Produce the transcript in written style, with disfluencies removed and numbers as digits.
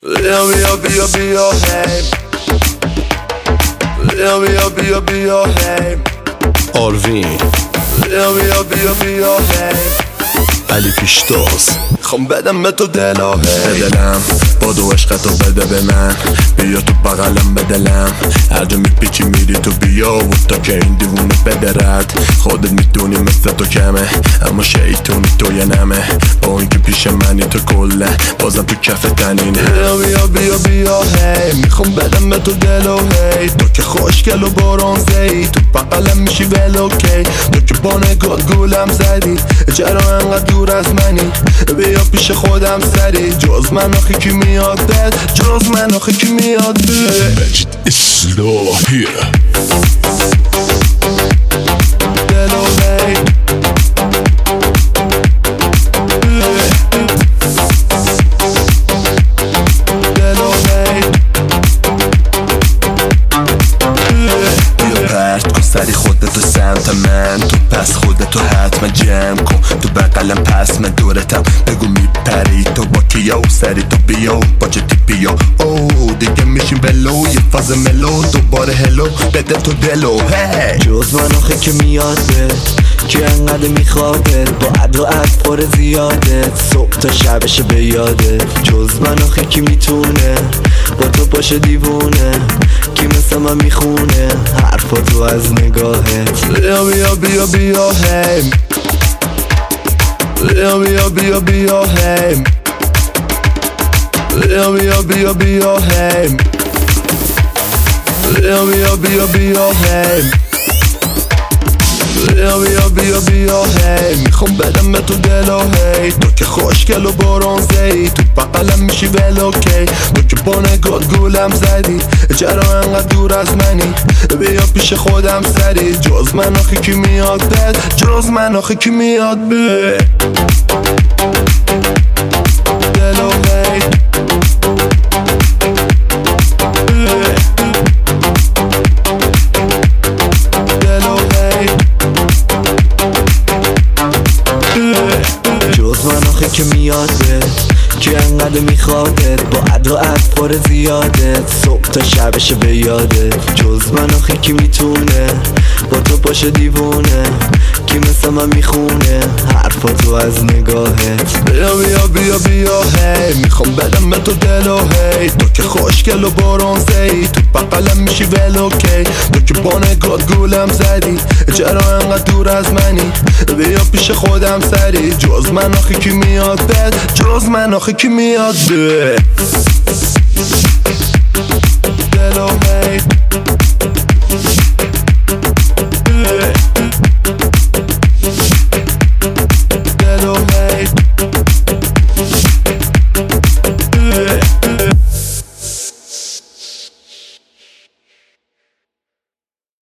بیا بیا بیا بیا هی بیا بیا بیا بیا هی آروین بیا بیا بیا بیا هی علی پیشتاز خوام بدم به تو دلا هی دلم با دو عشقتو بده به من، بیا تو بغلم به دلم، هر جا میپیچی میری تو بیا و تا که این دیوونه بدرد. خودت میدونی مثل تو کمه اما شیطونی تو یه نمه، با اینکه پیش منی تو کله بازم تو کف تنینه. بیا بیا بیا بیا هی میخوام بدم به تو دلا هی تو که خوشگل و برونزه‌ای تو بغلم میشی ولوکی، تو که با نگات گولم زدی چرا انقدر دور از منی، بیا پیش خودم سری جز من آخه کی میاد بد، جز من آخه کی میاد بد. مجید اصلاحی دلو هی دلو هی بیا پرت کن سری خودتو سمت من، تو پس خودتو حتما جمع کن تو بغلم پس من دورتم، بگو میپری تو با کیا و سری تو بیا با جدی بیا او دیگه میشیم بلو یه فاز ملو دوباره هلو بده تو دلو هی. جز من آخه که میاد به که انقدر میخوادت با عد و عد پر زیادت صبح تا شبشه به یادت، جز من آخه که میتونه با تو باشه دیوونه کی مثل من میخونه حرفا تو از نگاهت. بیا بیا بیا بیا هی بیا بیا بیا بیا هی بیا بیا بیا بیا هی بیا بیا بیا بیا هی بیا بیا بیا بیا هی میخوام بدم به تو دلا هی تو که خوشگل و برونزه‌ای تو بغلم میشی ولوکی، تو که با نگات گولم زدی چرا انقدر دور از منی، بیا پیش خودم سری جز من آخه کی میاد بد، جز من آخه کی میاد بد. دلو هی دلو هی جز من آخه که میاد به که انقدر میخوادت با عد و عد پر زیادت صبح تا شبشه به یادت، جز من آخه که میتونه با تو باشه دیوونه کی مثل من میخونه حرفا تو از نگاهت. بیا بیا بیا بیا هی میخوام بدم به تو دلا هی تو که خوشگل و برونزه‌ای تو بغلم میشی ولوکی، تو که با نگات گولم زدی چرا انقدر دور از منی، بیا پیش خودم سری جز من آخه کی میاد بد، جز من آخه کی میاد بد.